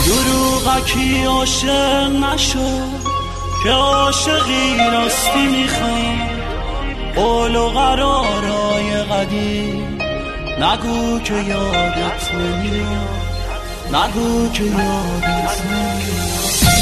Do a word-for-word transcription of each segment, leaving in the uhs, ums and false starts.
دروغکی عاشق نشو که عاشقی راستی میخواد، قول و قرارای قدیم نگو که یادت نمیاد، نگو که یادت نمیاد.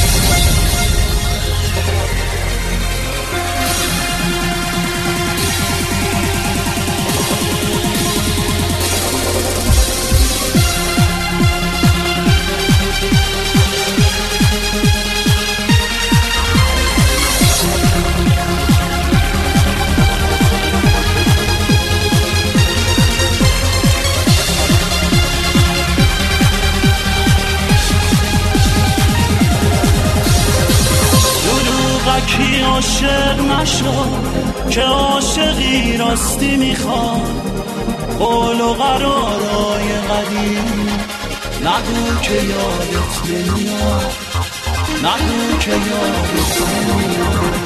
کی عاشق نشو که عاشقی راستی میخواد، قول و قرارای قدیم نگو که یادت نمیاد، نگو که یادت نمیاد.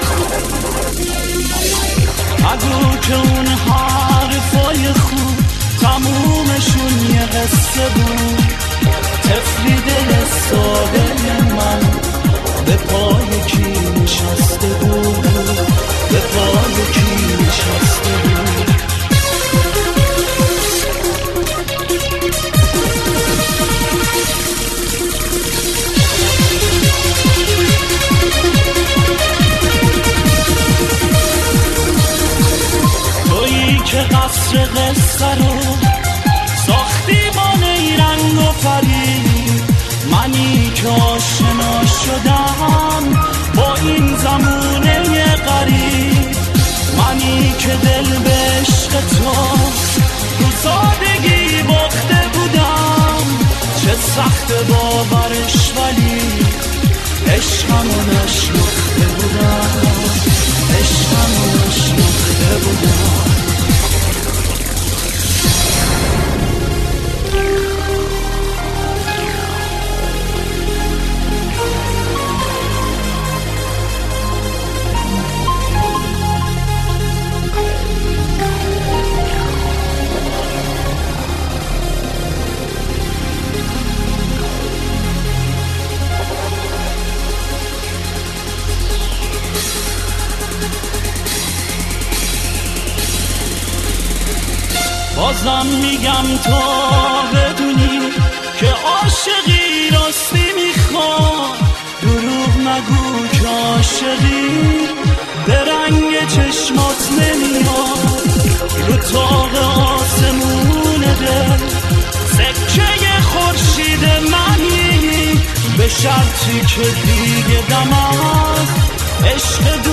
نگو که اون حرفای خوب تمومشون یه قصه بود، طفلی دل ساده من به پای کی نشسته بود، به پای کی نشسته بود. تویی که قصر قصه رو ساختی با نیرنگ و فرید، منی که آشنا شدم با این زمونه غریب، منی که دل به عشق تو رو سادگی باخته بودم، چه سخت باورش ولی عشقمو نشناخته بودم، عشقمو نشناخته بودم. بازم میگم تا بدونی که عاشقی راستی میخواد، دروغ نگو که عاشقی به رنگ چشمات نمیاد، رو تاق آسمون دل سکه خورشید منی، به شرطی که دیگه دم از عشق